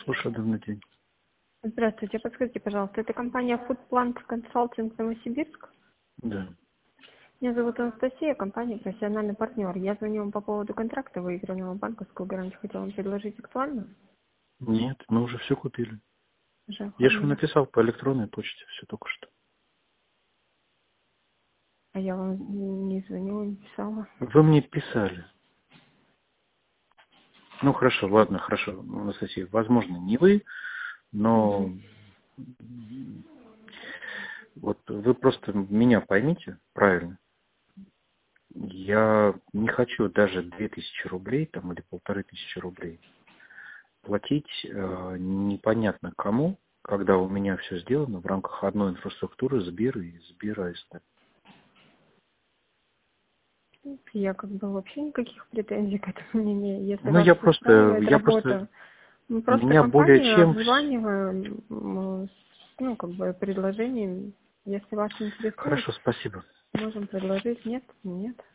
Слушаю, добрый день. Здравствуйте, подскажите, пожалуйста, это компания Foodplant Consulting Новосибирск? Да. Меня зовут Анастасия, компания «Профессиональный партнер». Я звоню вам по поводу контракта выигранного банковскую гарантию. Хотела вам предложить актуально? Нет, мы уже все купили. Уже Я же вам оформили. написал по электронной почте все только что. А я вам не звонила, не писала. Вы мне писали. Ну хорошо, ладно, хорошо, Анастасия. Возможно, не вы, но Мгм. вот вы просто меня поймите правильно. Я не хочу даже 2000 рублей там, или 1500 рублей платить непонятно кому, когда у меня все сделано в рамках одной инфраструктуры Сбер и Сбер АСТ. Я как бы вообще никаких претензий к этому не имею. Если Ну, вас устраивает я просто, работа, мы просто меня более компанию чем... обзваниваем, ну, как бы предложением. Если вас интересует, Хорошо, спасибо. можем предложить. Нет, нет.